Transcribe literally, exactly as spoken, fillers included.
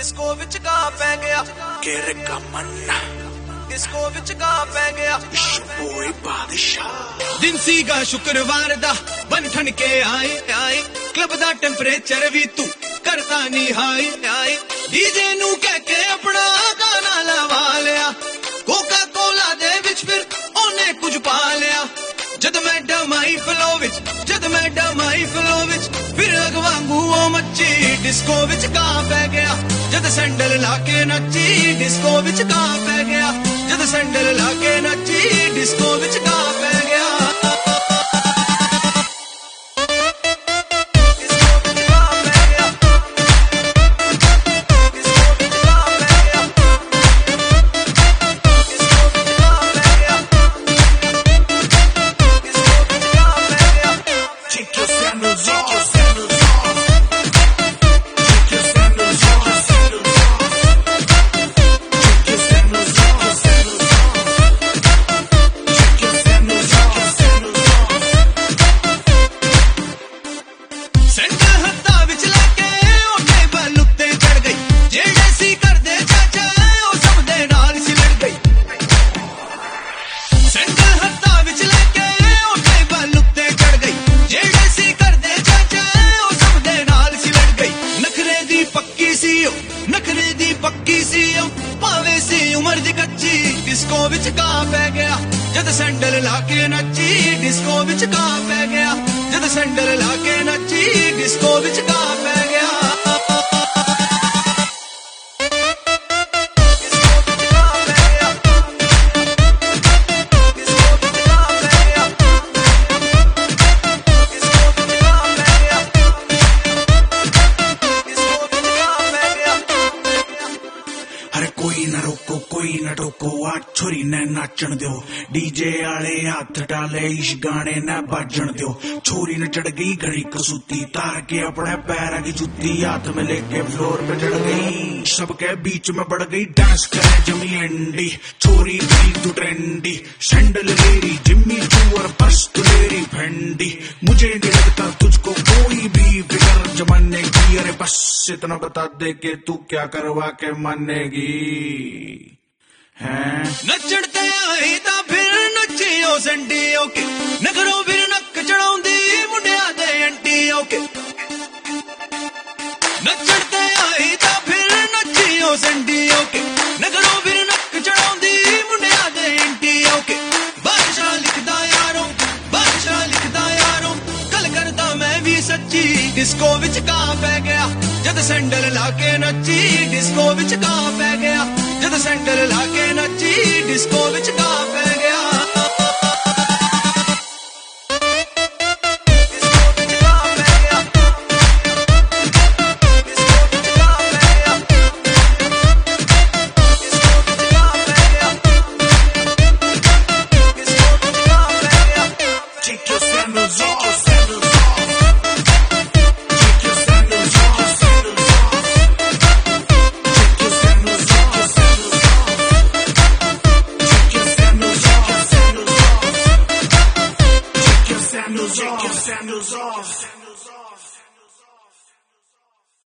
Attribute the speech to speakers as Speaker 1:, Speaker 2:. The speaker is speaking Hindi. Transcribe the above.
Speaker 1: डिस्को विच गा पै गया केरे का मन्ना डिस्को विच गा पै गया बोए बादशाह दिन सीगा शुक्रवार दा बन ठन के आए आए क्लब दा टेंपरेचर भी तू करता नहीं हाई हाई डीजे नू कह के अपना गाना लवा लिया कोका कोला दे विच फिर ओने कुछ पा लिया जद मैं डमाई फ्लो विच जद मैं डमाई फ्लो विच फिर अगवांगू ओ मच्ची डिस्को विच गा पै गया जद सैंडल लाके नच्ची डिस्को विच गा पै गया जद सैंडल लाके नच्ची डिस्को विच गा पै गया डिस्को विच गा पै गया जद सैंडल लाके नच्ची डिस्को विच गा पै गया जद सैंडल लाके नच्ची डिस्को विच गा पै गया कोई न टोको आ छोरी ने नाचन दो डीजे आले हाथ डाले इस गाने न बाजन दो छोरी ने चढ़ गई घड़ी कसूती तार के अपने पैर की जूती हाथ में लेके फ्लोर पे चढ़ गई सबके बीच में बढ़ गई डांस करे जमी एंडी छोरी गई तू ट्रेंडी सैंडल लेरी जिम्मी तू और बस तू लेरी फेंडी मुझे नहीं लगता तुझको कोई भी फिक्र जमाने की अरे बस इतना बता दे के तू क्या करवा के मानेगी नचड़ते आई ता फिर नचियो संडियो के नगरों फिर नक चढ़ाउंदी मुंडिया दे अंटियो के नचड़ते आई ता फिर नचियो संडियो के नगरों फिर नक चढ़ाउंदी मुंडिया दे अंटियो के बादशाह लिखदा यारों बादशाह लिखदा यारों कल करदा मैं भी सच्ची डिस्को विच गा पै गया जद सैंडल लाके नच्ची डिस्को विच गा पै गया जद सैंडल लाके नच्ची डिस्को विच